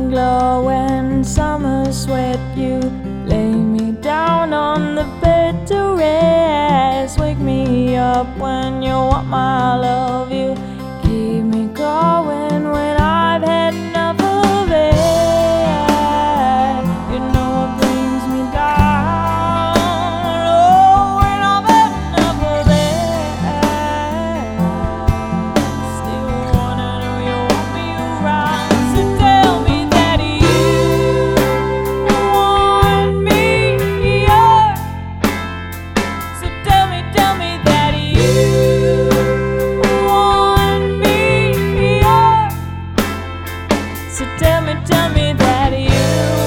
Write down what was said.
glow and summer sweat. You lay me down on the bed to rest. Wake me up when you want my love. You keep me going when I've had enough of it. You know it brings me down. Oh, when I've had enough of it. Still wanna know you want me around. So tell me that you want me here. So tell me that you want me here. So tell me that you